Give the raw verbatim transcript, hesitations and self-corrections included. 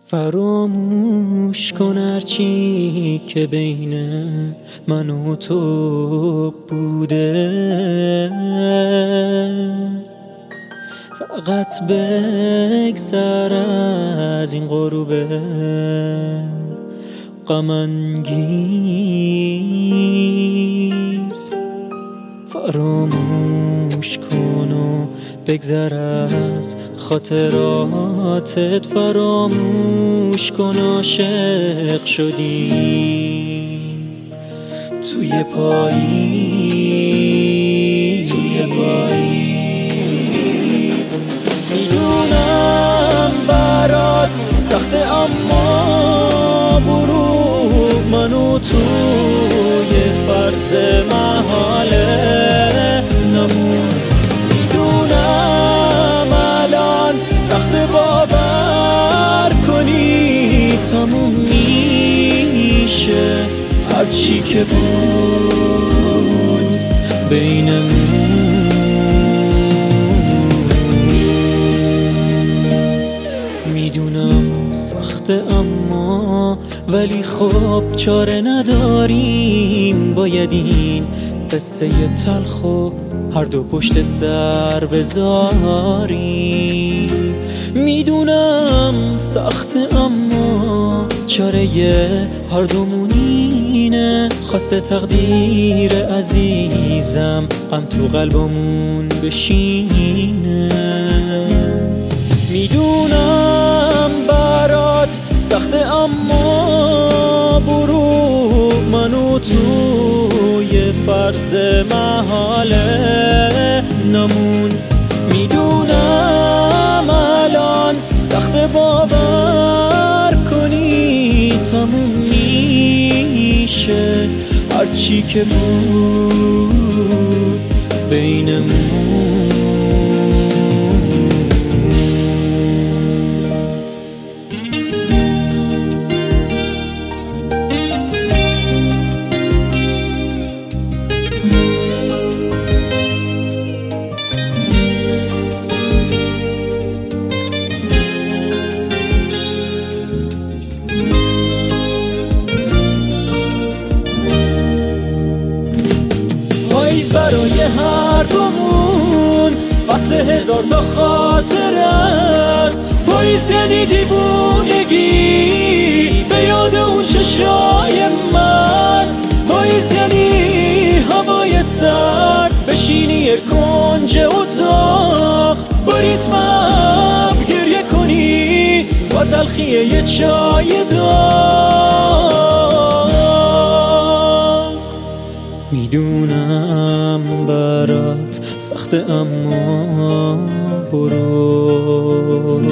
فراموش کن هرچی که بین من و تو بوده، فقط بگذر از این غروب غم انگیز. فراموش کن و بگذر از خاطراتت، فراموش کن عاشق شدی توی پاییز، توی پاییز. میدونم برات سخته اما برو من و توی فرض محاله نمون. میدونم الان سخته باور کنی تموم میشه هرچی که بود بینمون. میدونم سخته اما ولی خب چاره نداریم، باید این قصه تلخو هر دو پشت سر بذاریم. میدونم سخته اما چاره هر دومونینه، خواسته تقدیر عزیزم غم تو قلبمون بشینه. میدونم برات سخته اما برو من و توی فرض محاله نمون. میدونم الان سخته باور کنی تموم میشه هرچی که بود بینمون. برای هر دومون فصل هزار تا خاطر است. پاییز یعنی دیوونگی به یاد اون چشای مست. پاییز یعنی هوای سرد بشینی یک کنج اتاق، با ریتمم گریه کنی با تلخی یه چای داغ. میدونم برات سخته اما برو